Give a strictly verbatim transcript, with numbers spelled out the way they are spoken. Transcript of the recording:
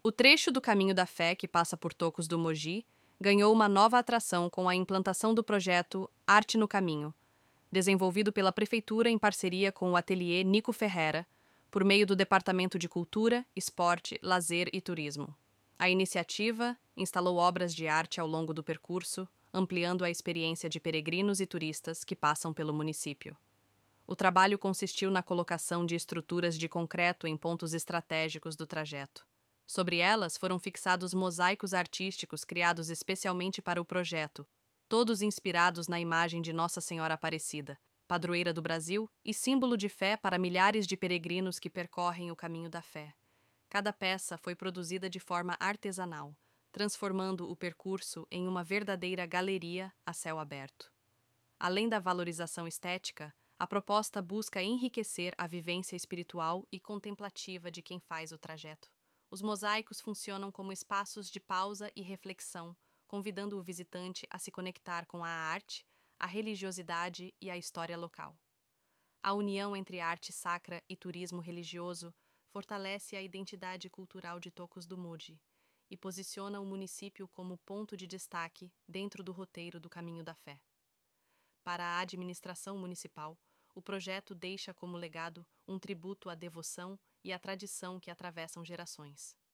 O trecho do Caminho da Fé, que passa por Tocos do Mogi, ganhou uma nova atração com a implantação do projeto Arte no Caminho, desenvolvido pela Prefeitura em parceria com o ateliê Nico Ferreira, por meio do Departamento de Cultura, Esporte, Lazer e Turismo. A iniciativa instalou obras de arte ao longo do percurso, ampliando a experiência de peregrinos e turistas que passam pelo município. O trabalho consistiu na colocação de estruturas de concreto em pontos estratégicos do trajeto. Sobre elas foram fixados mosaicos artísticos criados especialmente para o projeto, todos inspirados na imagem de Nossa Senhora Aparecida, padroeira do Brasil e símbolo de fé para milhares de peregrinos que percorrem o Caminho da Fé. Cada peça foi produzida de forma artesanal, transformando o percurso em uma verdadeira galeria a céu aberto. Além da valorização estética, a proposta busca enriquecer a vivência espiritual e contemplativa de quem faz o trajeto. Os mosaicos funcionam como espaços de pausa e reflexão, convidando o visitante a se conectar com a arte, a religiosidade e a história local. A união entre arte sacra e turismo religioso fortalece a identidade cultural de Tocos do Mogi e posiciona o município como ponto de destaque dentro do roteiro do Caminho da Fé. Para a administração municipal, o projeto deixa como legado um tributo à devoção e à tradição que atravessam gerações.